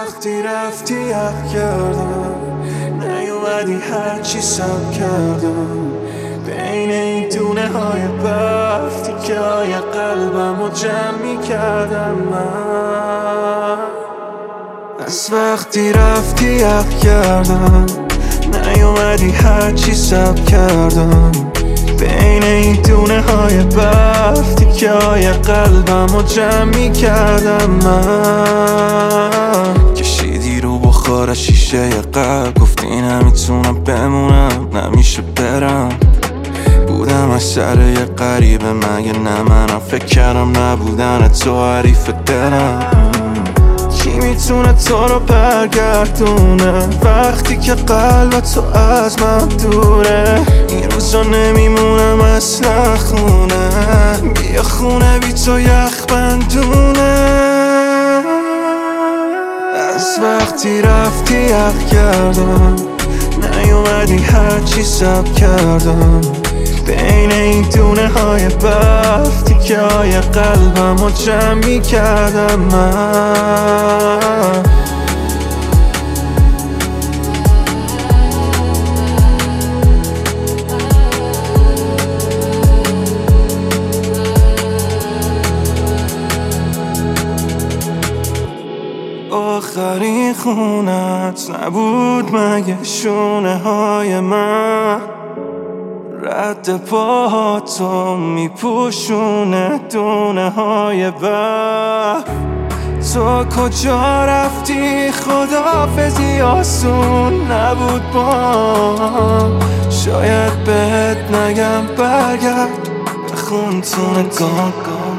وقتی رفتی یخ کردم، نیومدی هرچی سب کردم. بین این دونه های برف تیکه های قلبم رو جمع می کردم من. از وقتی رفتی یخ کردم، نیومدی هرچی سب کردم. بین این دونه های برف تیکه های قلبم رو جمع می کردم من. کشیدی رو بخار شیشه قلب، گفتی نمیتونم بمونم، نمیشه برم. بودم از سر یه غریبه مگه نه منم، فکر کردم نبودن تو حریف دلم. کی میتونه تو رو برگردونه وقتی که قلب تو از من دوره؟ این روزا نمیمونم اصلا خونه، بیا خونه بی تو یخ بندونه. از وقتی رفتی یخ کردم، نیومدی هرچی سب کردم. بین این دونه های برف تیکه های قلبم رو جمع می کردم من. آخرین خونت نبود مگه شونه های من؟ رد پاهاتو میپوشونه دونه های برف. تو کجا رفتی؟ خداحافظی آسون نبود با، شاید بهت نگم برگرد بخون تو نگاه.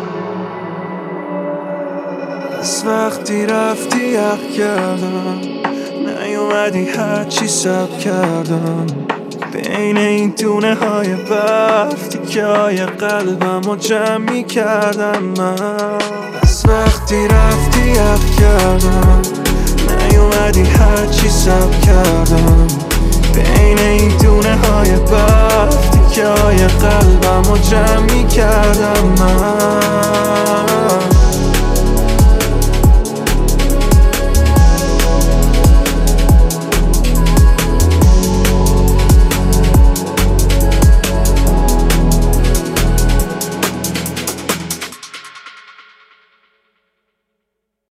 از وقتی رفتی یخ کردم، نیومدی هرچی سب کردم. بین این دونه های برف تیکه های قلبم رو جمع می کردم من. از وقتی رفتی یخ کردم، نیومدی هرچی سب کردم. بین این دونه های برف تیکه های قلبم رو جمع می کردم من.